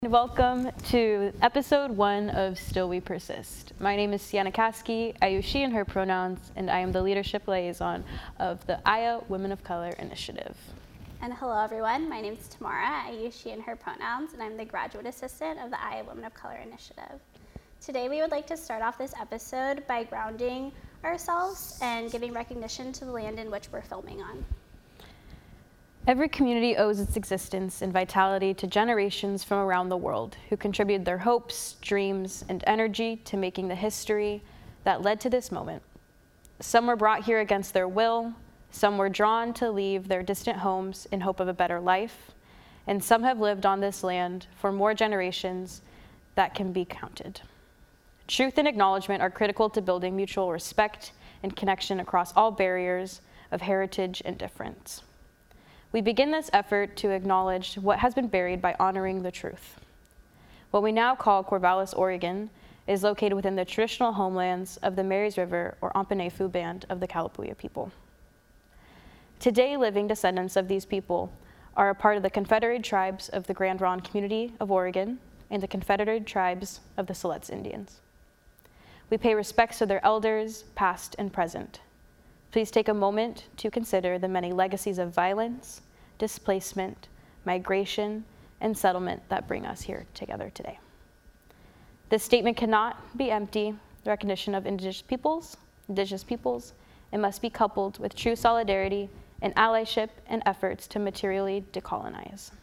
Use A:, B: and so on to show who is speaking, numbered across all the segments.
A: Welcome to episode 1 of Still We Persist. My name is Sienna Caskey. I use she and her pronouns, and I am the leadership liaison of the Aya Women of Color Initiative.
B: And hello everyone, my name is Tamara. I use she and her pronouns, and I'm the graduate assistant of the Aya Women of Color Initiative. Today we would like to start off this episode by grounding ourselves and giving recognition to the land in which we're filming on.
A: Every community owes its existence and vitality to generations from around the world who contributed their hopes, dreams, and energy to making the history that led to this moment. Some were brought here against their will, some were drawn to leave their distant homes in hope of a better life, and some have lived on this land for more generations that can be counted. Truth and acknowledgement are critical to building mutual respect and connection across all barriers of heritage and difference. We begin this effort to acknowledge what has been buried by honoring the truth. What we now call Corvallis, Oregon, is located within the traditional homelands of the Marys River or Ampenefu Band of the Kalapuya people. Today, living descendants of these people are a part of the Confederated Tribes of the Grand Ronde Community of Oregon and the Confederated Tribes of the Siletz Indians. We pay respects to their elders, past and present. Please take a moment to consider the many legacies of violence, displacement, migration, and settlement that bring us here together today. This statement cannot be empty. The recognition of indigenous peoples, it must be coupled with true solidarity and allyship and efforts to materially decolonize.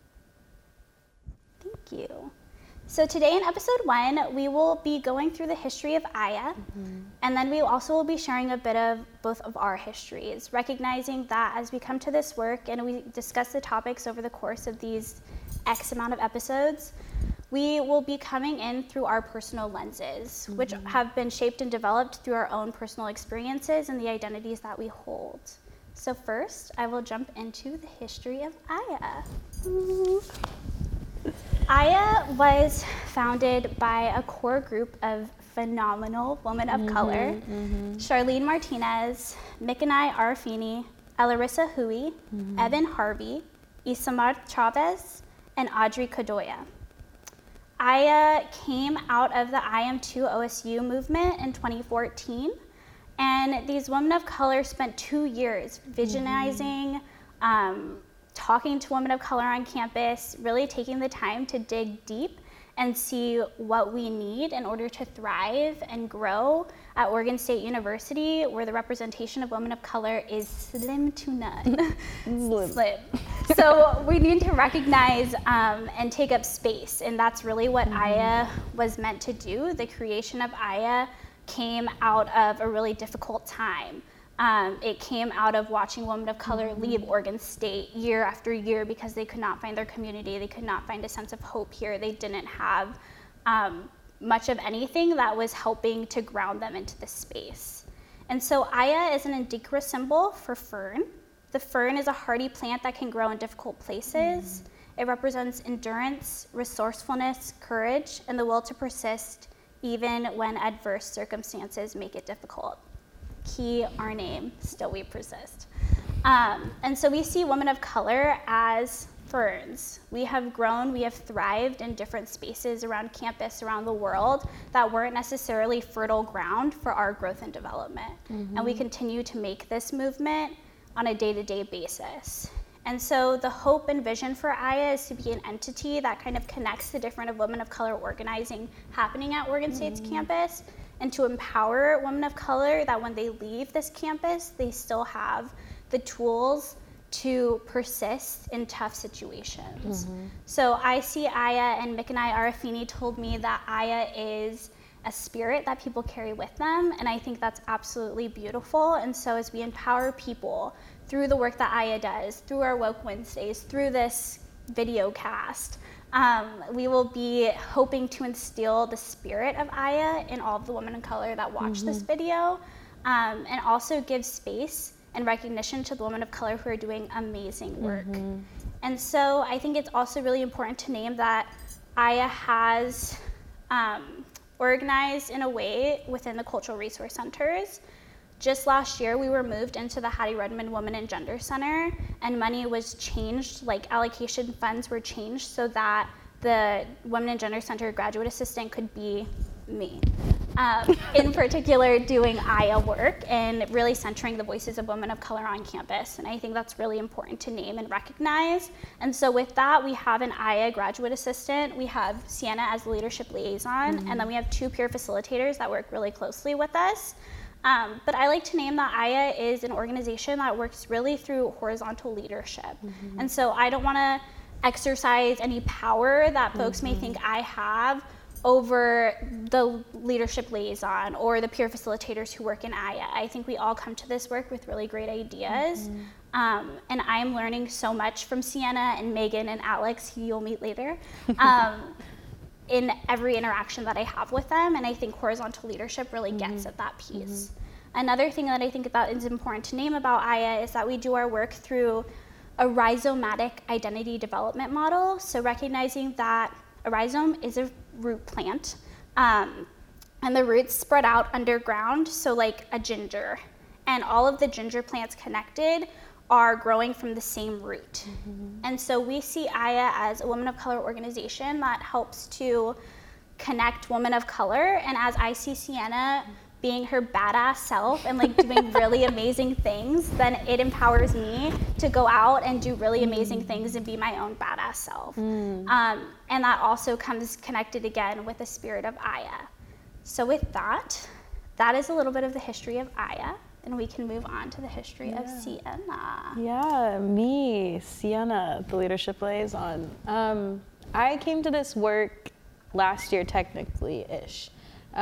B: Thank you. So today in episode 1, we will be going through the history of Aya, and then we also will be sharing a bit of both of our histories, recognizing that as we come to this work and we discuss the topics over the course of these X amount of episodes, we will be coming in through our personal lenses, which have been shaped and developed through our own personal experiences and the identities that we hold. So first, I will jump into the history of Aya. Aya was founded by a core group of phenomenal women of color, Charlene Martinez, Mikanai Arafini, Elarissa Hui, Evan Harvey, Isamar Chavez, and Audrey Kadoya. Aya came out of the I Am Too OSU movement in 2014, and these women of color spent 2 years visionizing, talking to women of color on campus, really taking the time to dig deep and see what we need in order to thrive and grow at Oregon State University, where the representation of women of color is slim to none. Slim. So we need to recognize and take up space, and that's really what Aya was meant to do. The creation of Aya came out of a really difficult time. It came out of watching women of color leave Oregon State year after year because they could not find their community, they could not find a sense of hope here, they didn't have much of anything that was helping to ground them into this space. And so Aya is an Adikra symbol for fern. The fern is a hardy plant that can grow in difficult places. It represents endurance, resourcefulness, courage, and the will to persist even when adverse circumstances make it difficult. Key, our name, Still We Persist. And so we see women of color as ferns. We have grown, we have thrived in different spaces around campus, around the world, that weren't necessarily fertile ground for our growth and development. And we continue to make this movement on a day-to-day basis. And so the hope and vision for Aya is to be an entity that kind of connects the different women of color organizing happening at Oregon State's campus, and to empower women of color that when they leave this campus, they still have the tools to persist in tough situations. So I see Aya, and Mikanai Arafini told me that Aya is a spirit that people carry with them, and I think that's absolutely beautiful. And so as we empower people through the work that Aya does, through our Woke Wednesdays, through this video cast, we will be hoping to instill the spirit of Aya in all of the women of color that watch this video, and also give space and recognition to the women of color who are doing amazing work. And so I think it's also really important to name that Aya has organized in a way within the cultural resource centers. Just last year, we were moved into the Hattie Redmond Women and Gender Center, and money was changed, like allocation funds were changed so that the Women and Gender Center graduate assistant could be me. In particular, doing AYA work and really centering the voices of women of color on campus. And I think that's really important to name and recognize. And so with that, we have an AYA graduate assistant, we have Sienna as the leadership liaison, and then we have 2 peer facilitators that work really closely with us. But I like to name that AYA is an organization that works really through horizontal leadership. And so I don't want to exercise any power that folks may think I have over the leadership liaison or the peer facilitators who work in AYA. I think we all come to this work with really great ideas. And I'm learning so much from Sienna and Megan and Alex, who you'll meet later, in every interaction that I have with them. And I think horizontal leadership really gets at that piece. Another thing that I think that is important to name about AYA is that we do our work through a rhizomatic identity development model. So recognizing that a rhizome is a root plant, and the roots spread out underground, so like a ginger. And all of the ginger plants connected are growing from the same root. And so we see AYA as a women of color organization that helps to connect women of color. And as I see Sienna being her badass self and like doing really amazing things, then it empowers me to go out and do really amazing things and be my own badass self. And that also comes connected again with the spirit of AYA. So with that, that is a little bit of the history of AYA, and we can move on to the history of Sienna.
A: Yeah, me, Sienna, the leadership liaison. I came to this work last year, technically-ish.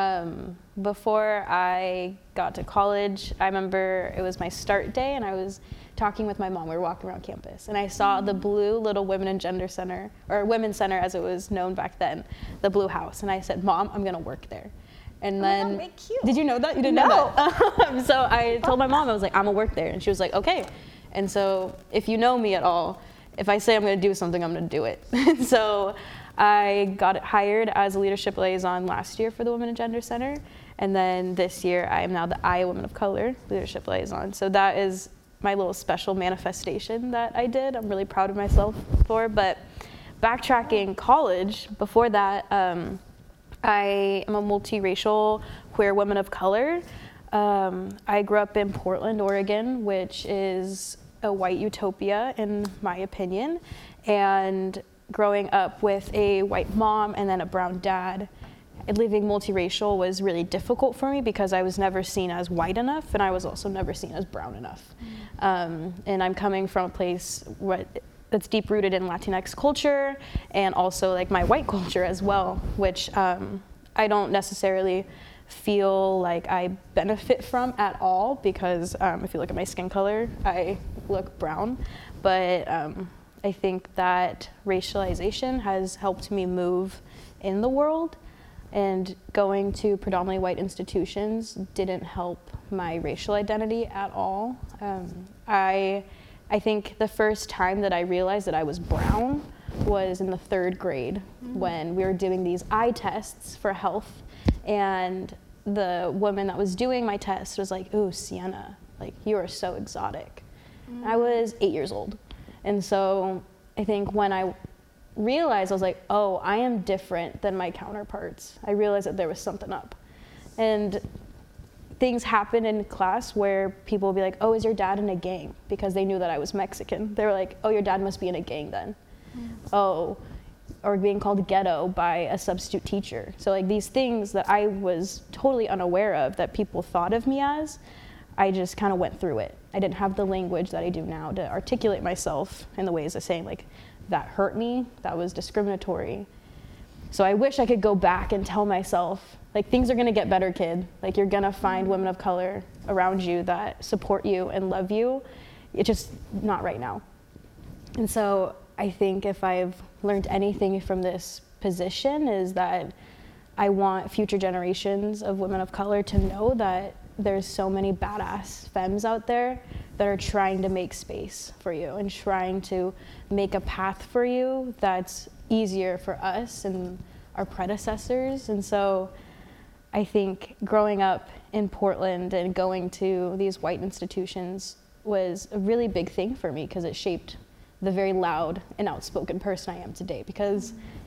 A: Before I got to college, I remember it was my start day and I was talking with my mom. We were walking around campus and I saw the blue little Women and Gender Center, or Women's Center as it was known back then, the blue house. And I said, Mom, I'm gonna work there. And then,
B: God, cute.
A: Did you know that? You didn't know that? So I told my mom, I was like, I'm gonna work there. And she was like, okay. And so if you know me at all, if I say I'm gonna do something, I'm gonna do it. So I got hired as a leadership liaison last year for the Women and Gender Center. And then this year, I am now the AYA Women of Color leadership liaison. So that is my little special manifestation that I did. I'm really proud of myself for. But backtracking, college, before that, I am a multiracial queer woman of color. I grew up in Portland, Oregon, which is a white utopia in my opinion. And growing up with a white mom and then a brown dad, living multiracial was really difficult for me because I was never seen as white enough and I was also never seen as brown enough. And I'm coming from a place that's deep rooted in Latinx culture and also like my white culture as well, which I don't necessarily feel like I benefit from at all because if you look at my skin color, I look brown. But I think that racialization has helped me move in the world, and going to predominantly white institutions didn't help my racial identity at all. I think the first time that I realized that I was brown was in the 3rd grade when we were doing these eye tests for health, and the woman that was doing my test was like, "Ooh, Sienna, like you are so exotic." I was 8 years old. And so I think when I realized, I was like, oh, I am different than my counterparts. I realized that there was something up. And things happen in class where people will be like, oh, is your dad in a gang? Because they knew that I was Mexican. They were like, oh, your dad must be in a gang then. Oh, or being called ghetto by a substitute teacher. So like these things that I was totally unaware of that people thought of me as, I just kind of went through it. I didn't have the language that I do now to articulate myself in the ways of saying like, that hurt me, that was discriminatory. So I wish I could go back and tell myself, like, things are gonna get better, kid. Like, you're gonna find women of color around you that support you and love you. It's just not right now. And so I think if I've learned anything from this position is that I want future generations of women of color to know that there's so many badass femmes out there that are trying to make space for you and trying to make a path for you that's easier for us and our predecessors. And so I think growing up in Portland and going to these white institutions was a really big thing for me because it shaped the very loud and outspoken person I am today. Because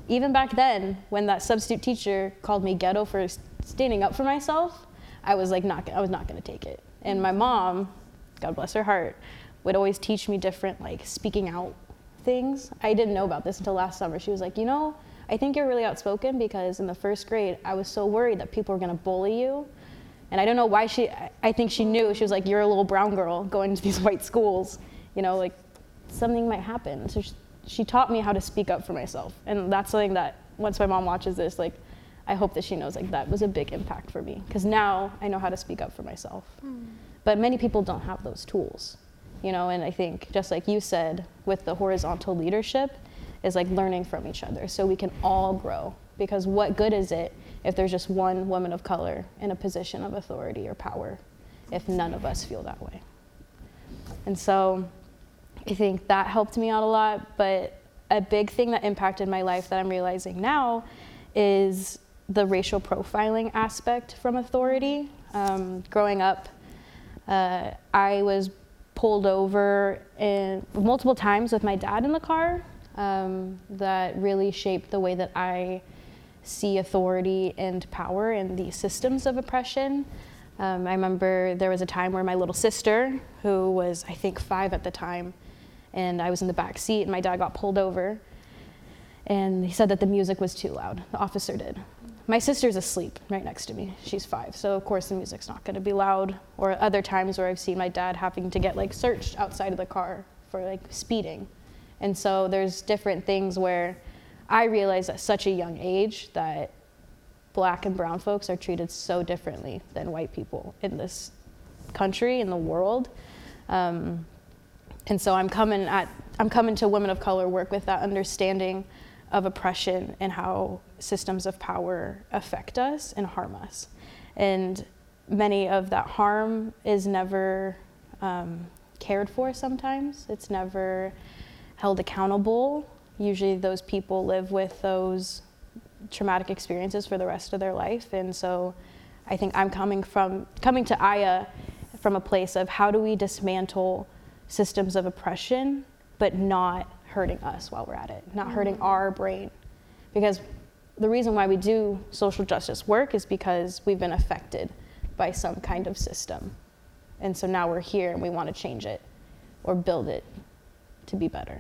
A: even back then, when that substitute teacher called me ghetto for standing up for myself, I was like, I was not gonna take it. And my mom, God bless her heart, would always teach me different, like, speaking out things. I didn't know about this until last summer. She was like, you know, I think you're really outspoken, because in the first grade, I was so worried that people were gonna bully you. And I don't know why I think she knew. She was like, you're a little brown girl going to these white schools, you know, like, something might happen. So she taught me how to speak up for myself. And that's something that, once my mom watches this, like, I hope that she knows, like, that was a big impact for me, because now I know how to speak up for myself. But many people don't have those tools, you know, and I think, just like you said, with the horizontal leadership, is like learning from each other so we can all grow. Because what good is it if there's just one woman of color in a position of authority or power, if none of us feel that way? And so I think that helped me out a lot. But a big thing that impacted my life that I'm realizing now is the racial profiling aspect from authority. Growing up, I was pulled over multiple times with my dad in the car. That really shaped the way that I see authority and power and the systems of oppression. I remember there was a time where my little sister, who was, I think, 5 at the time, and I was in the back seat, and my dad got pulled over, and he said that the music was too loud. The officer did. My sister's asleep right next to me. She's 5, so of course the music's not going to be loud. Or other times where I've seen my dad having to get, like, searched outside of the car for, like, speeding. And so there's different things where I realized at such a young age that Black and brown folks are treated so differently than white people in this country, in the world. And so I'm coming to women of color work with that understanding of oppression and how systems of power affect us and harm us. And many of that harm is never cared for sometimes. It's never held accountable. Usually those people live with those traumatic experiences for the rest of their life. And so I think I'm coming to Aya from a place of how do we dismantle systems of oppression, but not hurting us while we're at it, not hurting our brain. Because the reason why we do social justice work is because we've been affected by some kind of system. And so now we're here and we want to change it or build it to be better.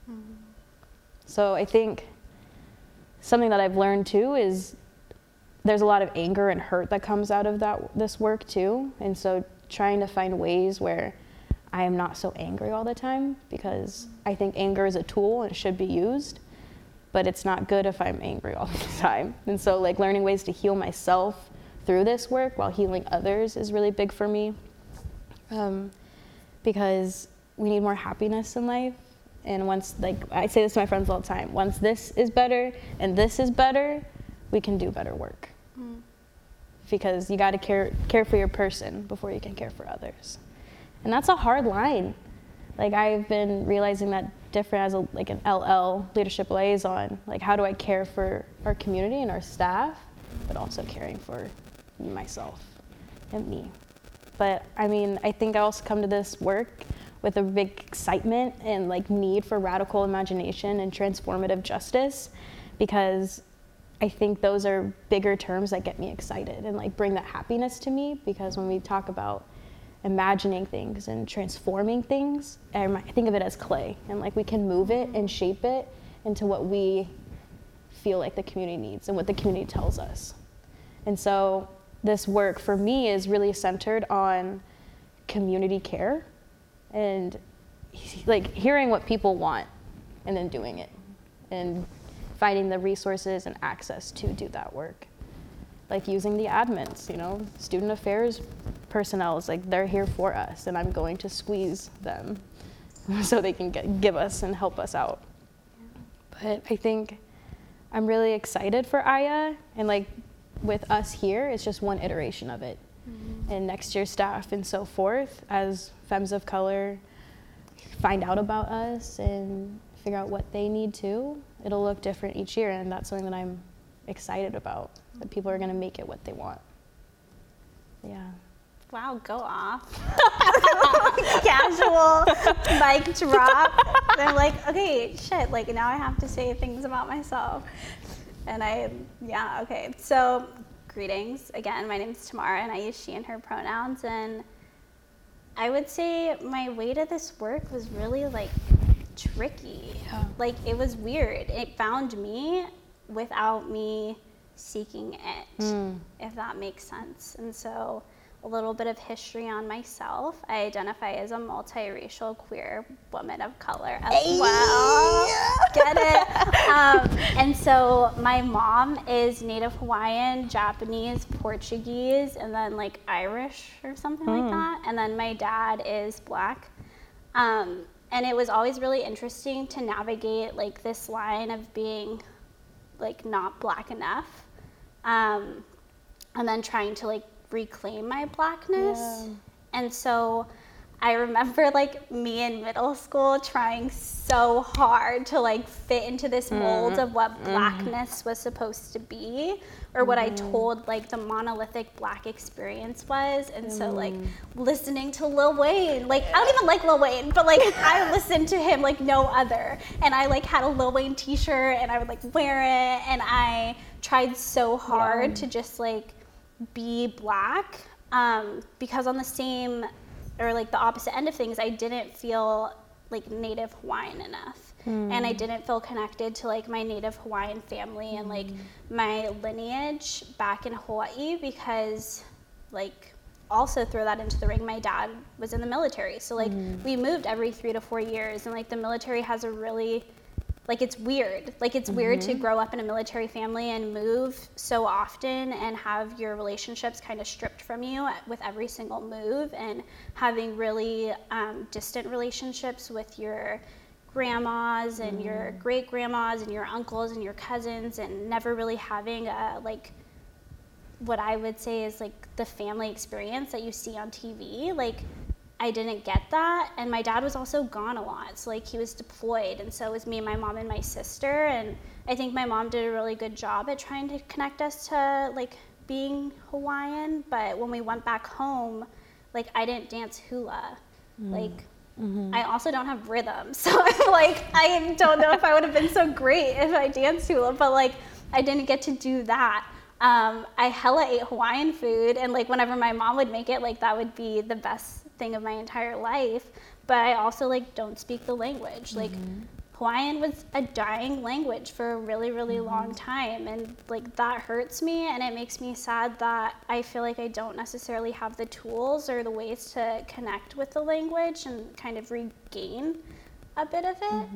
A: So I think something that I've learned too is there's a lot of anger and hurt that comes out of this work too. And so trying to find ways where I am not so angry all the time, because I think anger is a tool and it should be used, but it's not good if I'm angry all the time. And so, like, learning ways to heal myself through this work while healing others is really big for me, because we need more happiness in life. And once, like, I say this to my friends all the time, once this is better and this is better, we can do better work. Because you got to care for your person before you can care for others. And that's a hard line. Like, I've been realizing that different as an LL, leadership liaison. Like, how do I care for our community and our staff, but also caring for myself and me? But I mean, I think I also come to this work with a big excitement and, like, need for radical imagination and transformative justice, because I think those are bigger terms that get me excited and, like, bring that happiness to me. Because when we talk about imagining things and transforming things, I think of it as clay, and, like, we can move it and shape it into what we feel like the community needs and what the community tells us. And so this work for me is really centered on community care and, like, hearing what people want and then doing it and finding the resources and access to do that work. Like using the admins, you know, student affairs personnel is like, they're here for us, and I'm going to squeeze them so they can give us and help us out. But I think I'm really excited for Aya, and, like, with us here, it's just one iteration of it. And next year's staff and so forth, as femmes of color find out about us and figure out what they need to, it'll look different each year, and that's something that I'm excited about, that people are going to make it what they want. Yeah.
B: wow, go off. Casual mic drop. And I'm like, okay, shit, like now I have to say things about myself. And okay. So greetings. Again, my name is Tamara and I use she and her pronouns. And I would say my way to this work was really like tricky. Yeah. Like it was weird. It found me without me seeking it, if that makes sense. And so a little bit of history on myself. I identify as a multiracial queer woman of color as well. Get it? And so my mom is Native Hawaiian, Japanese, Portuguese, and then like Irish or something like that. And then my dad is Black. And it was always really interesting to navigate like this line of being like not Black enough. And then trying to like reclaim my Blackness. Yeah. And so I remember like me in middle school trying so hard to like fit into this mold of what Blackness was supposed to be, or what I told like the monolithic Black experience was. And so like listening to Lil Wayne, like I don't even like Lil Wayne, but like I listened to him like no other. And I like had a Lil Wayne t-shirt and I would like wear it, and I tried so hard to just like be Black, because on the same or like the opposite end of things, I didn't feel like Native Hawaiian enough. And I didn't feel connected to like my Native Hawaiian family and like my lineage back in Hawaii, because like also throw that into the ring, my dad was in the military. So like we moved every 3 to 4 years, and like the military has a really like it's weird. Like it's weird to grow up in a military family and move so often and have your relationships kind of stripped from you with every single move, and having really distant relationships with your grandmas and your great grandmas and your uncles and your cousins, and never really having a like what I would say is like the family experience that you see on TV. Like I didn't get that. And my dad was also gone a lot. So like he was deployed, and so it was me, my mom, and my sister. And I think my mom did a really good job at trying to connect us to like being Hawaiian. But when we went back home, like I didn't dance hula. Like I also don't have rhythm. So like I don't know if I would have been so great if I danced hula, but like I didn't get to do that. I hella ate Hawaiian food, and like whenever my mom would make it, like that would be the best thing of my entire life. But I also like don't speak the language. Like Hawaiian was a dying language for a really, really long time, and like that hurts me, and it makes me sad that I feel like I don't necessarily have the tools or the ways to connect with the language and kind of regain a bit of it.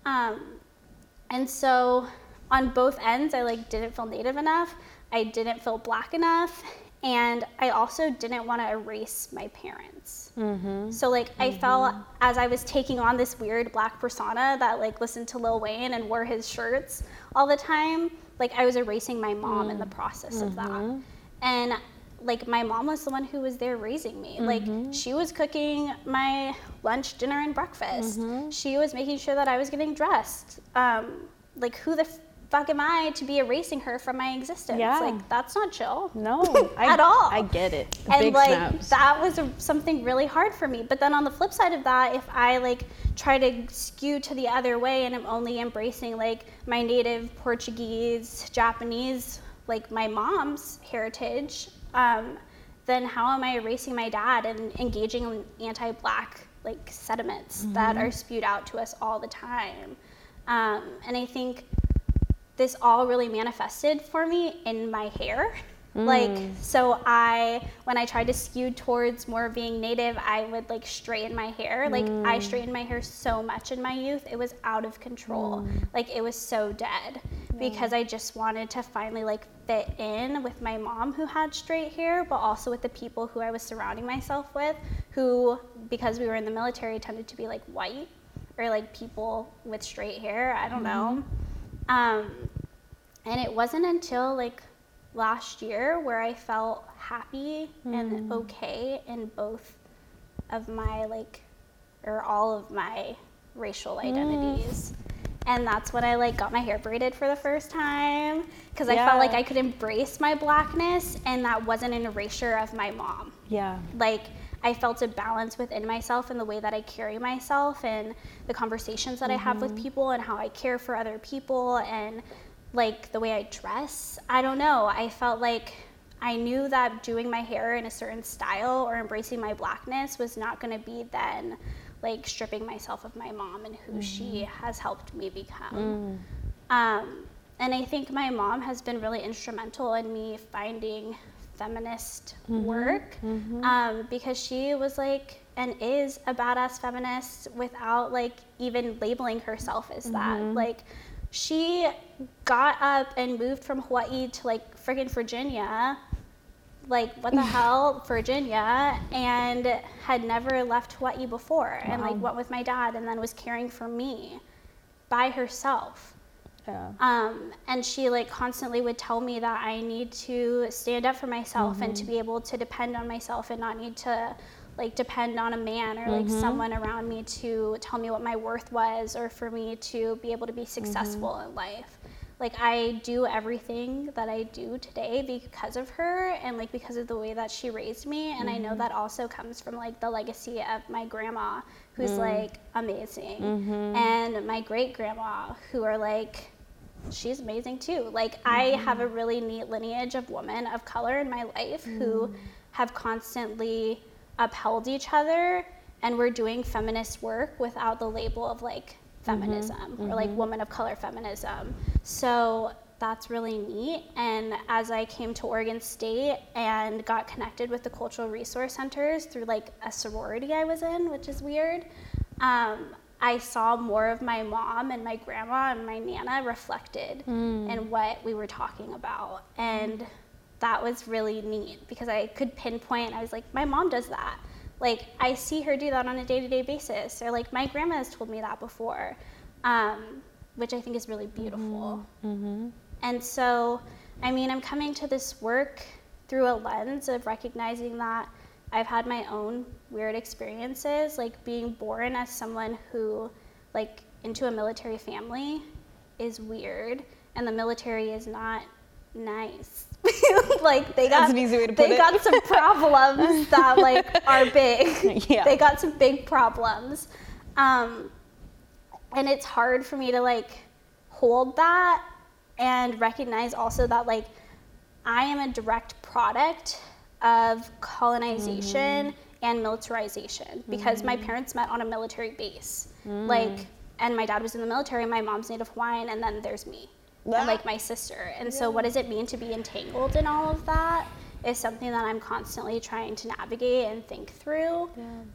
B: And so on both ends, I like didn't feel Native enough, I didn't feel Black enough, and I also didn't want to erase my parents. So like I felt as I was taking on this weird Black persona that like listened to Lil Wayne and wore his shirts all the time, like I was erasing my mom in the process of that. And like my mom was the one who was there raising me. Like she was cooking my lunch, dinner, and breakfast. She was making sure that I was getting dressed. Like who the fuck am I to be erasing her from my existence? Yeah. Like that's not chill.
A: No,
B: at all.
A: I get it.
B: And
A: big
B: like
A: snaps.
B: that was something really hard for me. But then on the flip side of that, if I like try to skew to the other way and I'm only embracing like my native Portuguese, Japanese, like my mom's heritage, then how am I erasing my dad and engaging in anti-Black like sentiments that are spewed out to us all the time? And I think this all really manifested for me in my hair. Like, so when I tried to skew towards more being Native, I would like straighten my hair. Like I straightened my hair so much in my youth, it was out of control. Like it was so dead because I just wanted to finally like fit in with my mom who had straight hair, but also with the people who I was surrounding myself with, who, because we were in the military, tended to be like white or like people with straight hair, I don't know. And it wasn't until like last year where I felt happy and okay in both of my like, or all of my racial identities. And that's when I like got my hair braided for the first time, because I felt like I could embrace my Blackness and that wasn't an erasure of my mom.
A: Yeah.
B: Like, I felt a balance within myself and the way that I carry myself and the conversations that I have with people and how I care for other people and like the way I dress. I don't know. I felt like I knew that doing my hair in a certain style or embracing my Blackness was not going to be then like stripping myself of my mom and who she has helped me become. And I think my mom has been really instrumental in me finding feminist work, because she was like and is a badass feminist without like even labeling herself as that. Like, she got up and moved from Hawaii to like friggin' Virginia, like what the hell, Virginia, and had never left Hawaii before. And like went with my dad and then was caring for me by herself.
A: Yeah.
B: And she like constantly would tell me that I need to stand up for myself and to be able to depend on myself and not need to like depend on a man or like someone around me to tell me what my worth was or for me to be able to be successful in life. Like, I do everything that I do today because of her and like because of the way that she raised me. And I know that also comes from like the legacy of my grandma, who's like amazing, and my great grandma, who are like, she's amazing too. Like, I have a really neat lineage of women of color in my life who have constantly upheld each other, and we're doing feminist work without the label of like feminism or like woman of color feminism. So that's really neat. And as I came to Oregon State and got connected with the cultural resource centers through like a sorority I was in, which is weird, I saw more of my mom and my grandma and my Nana reflected in what we were talking about. And that was really neat because I could pinpoint, I was like, my mom does that. Like, I see her do that on a day-to-day basis. Or like, my grandma has told me that before, which I think is really beautiful. And so, I mean, I'm coming to this work through a lens of recognizing that I've had my own weird experiences, like being born as someone who, like, into a military family is weird, and the military is not nice. Like, they got some problems that like are big. Yeah. They got some big problems, and it's hard for me to like hold that and recognize also that like I am a direct product of colonization and militarization because my parents met on a military base. Like, and my dad was in the military, my mom's Native Hawaiian, and then there's me. And like my sister. And so what does it mean to be entangled in all of that is something that I'm constantly trying to navigate and think through.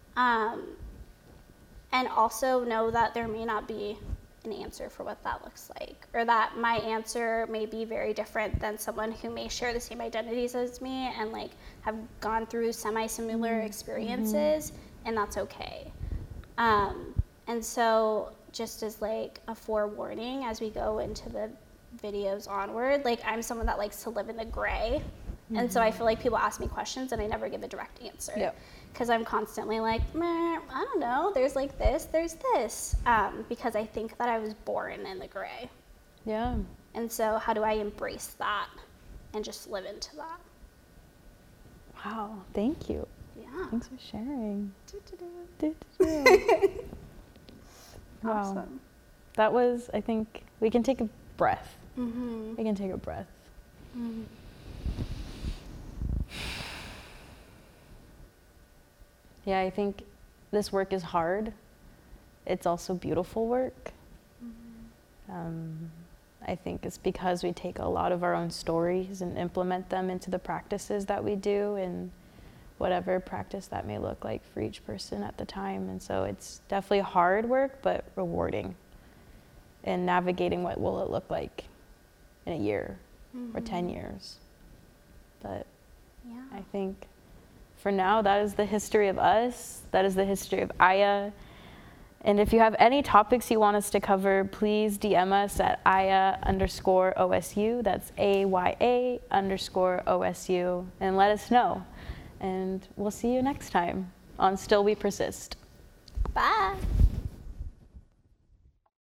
B: And also know that there may not be an answer for what that looks like, or that my answer may be very different than someone who may share the same identities as me and like have gone through semi-similar experiences, and that's okay. And so just as like a forewarning as we go into the videos onward, like I'm someone that likes to live in the gray, and so I feel like people ask me questions and I never give a direct answer because I'm constantly like, I don't know, there's like this, there's this, because I think that I was born in the gray. And so how do I embrace that and just live into that?
A: Wow, thank you. Thanks for sharing. Wow.
B: Awesome.
A: That was, I think, we can take a breath. We can take a breath. Yeah, I think this work is hard. It's also beautiful work. I think it's because we take a lot of our own stories and implement them into the practices that we do, and whatever practice that may look like for each person at the time. And so it's definitely hard work, but rewarding. And navigating what will it look like in a year or 10 years. But I think for now, that is the history of us. That is the history of Aya. And if you have any topics you want us to cover, please DM us at Aya_OSU. That's AYA_OSU. And let us know. And we'll see you next time on Still We Persist.
B: Bye.